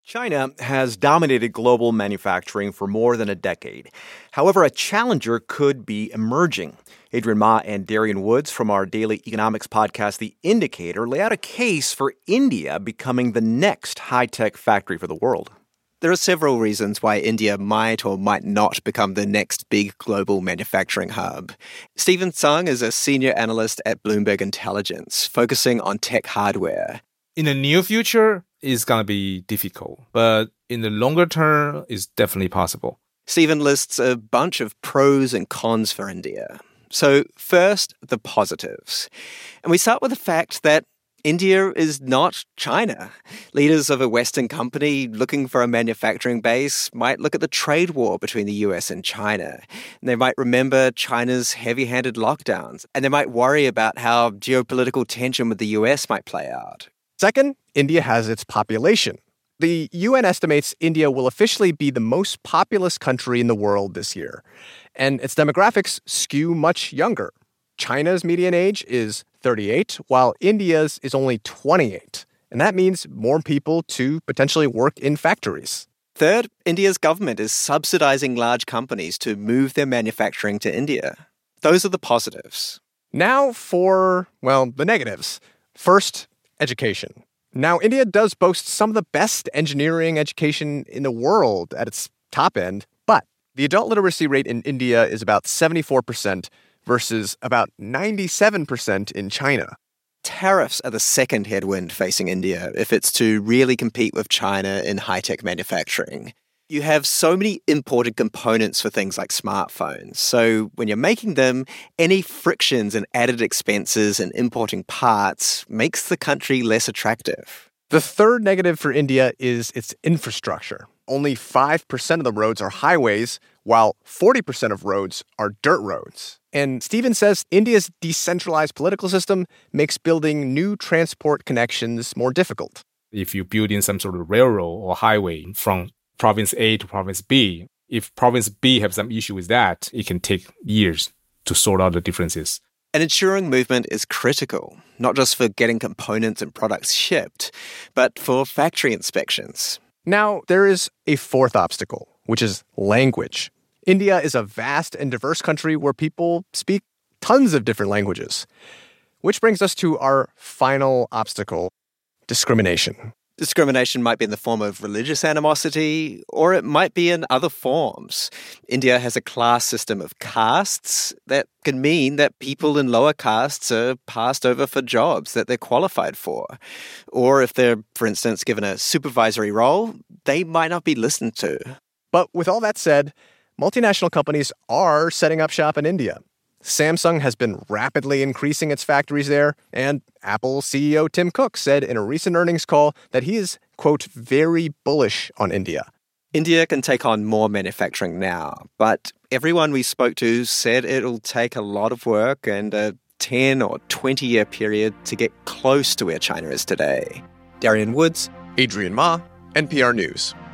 China has dominated global manufacturing for more than a decade. However, a challenger could be emerging. Adrian Ma and Darian Woods from our daily economics podcast, The Indicator, lay out a case for India becoming the next high-tech factory for the world. There are several reasons why India might or might not become the next big global manufacturing hub. Stephen Sung is a senior analyst at Bloomberg Intelligence, focusing on tech hardware. In the near future, it's going to be difficult, but in the longer term, it's definitely possible. Stephen lists a bunch of pros and cons for India. So first, the positives. And we start with the fact that India is not China. Leaders of a Western company looking for a manufacturing base might look at the trade war between the US and China. And they might remember China's heavy-handed lockdowns, and they might worry about how geopolitical tension with the US might play out. Second, India has its population. The UN estimates India will officially be the most populous country in the world this year, and its demographics skew much younger. China's median age is 38, while India's is only 28, and that means more people to potentially work in factories. Third, India's government is subsidizing large companies to move their manufacturing to India. Those are the positives. Now for, the negatives. First, education. Now, India does boast some of the best engineering education in the world at its top end, but the adult literacy rate in India is about 74% versus about 97% in China. Tariffs are the second headwind facing India if it's to really compete with China in high-tech manufacturing. You have so many imported components for things like smartphones. So when you're making them, any frictions and added expenses in importing parts makes the country less attractive. The third negative for India is its infrastructure. Only 5% of the roads are highways, while 40% of roads are dirt roads. And Stephen says India's decentralized political system makes building new transport connections more difficult. If you build in some sort of railroad or highway from Province A to Province B, if Province B has some issue with that, it can take years to sort out the differences. And ensuring movement is critical, not just for getting components and products shipped, but for factory inspections. Now, there is a fourth obstacle, which is language. India is a vast and diverse country where people speak tons of different languages. Which brings us to our final obstacle, discrimination. Discrimination might be in the form of religious animosity, or it might be in other forms. India has a class system of castes that can mean that people in lower castes are passed over for jobs that they're qualified for. Or if they're, for instance, given a supervisory role, they might not be listened to. But with all that said, multinational companies are setting up shop in India. Samsung has been rapidly increasing its factories there, and Apple CEO Tim Cook said in a recent earnings call that he is, quote, very bullish on India. India can take on more manufacturing now, but everyone we spoke to said it'll take a lot of work and a 10 or 20-year period to get close to where China is today. Darian Woods, Adrian Ma, NPR News.